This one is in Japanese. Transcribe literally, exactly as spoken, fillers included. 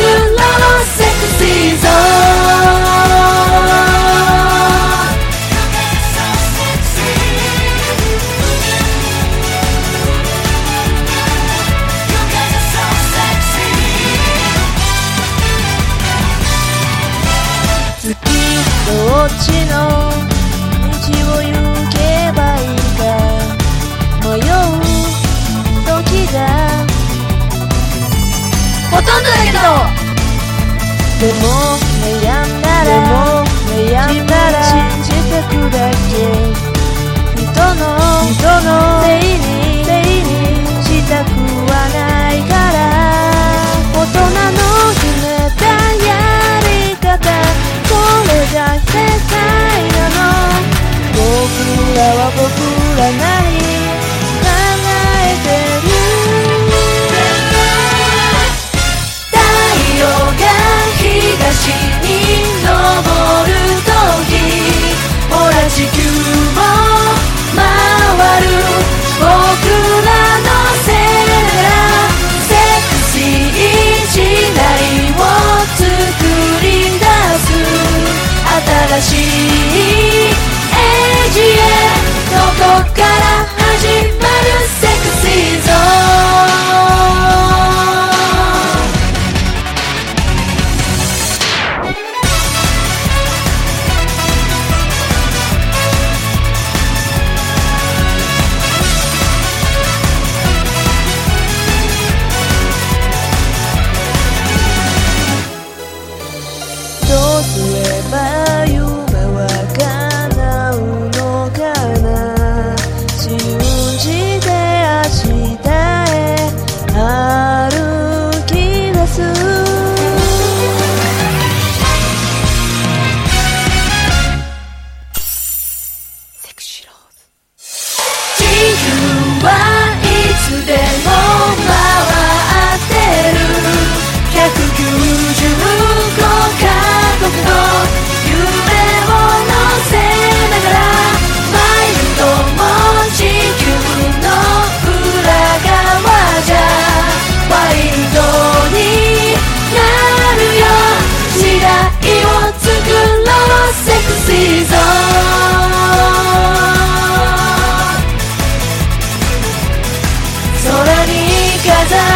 ろうセクシーゾー月どっちの道を行けばいいか迷う時がほとんどだけどでも悩んだらでも悩んだら信じてくだけ人の人のせいにせいにしたくはないから大人の決めたやり方これじゃ世界なの僕らは僕らなり考えてる太陽が東に昇る時ほら地球も回る僕らのせいならセクシー時代を作り出す新しいエイジへどこから始まるセクシーゾーどうすれば夢は叶うのかな信じて明日へ歩き出すセクシーローズ地球はいつでも回ってるひゃくきゅうじゅうごカ国の夢を乗せながらマイルドも地球の裏側じゃワイルドになるよ時代を作ろうセクシーゾー空に飾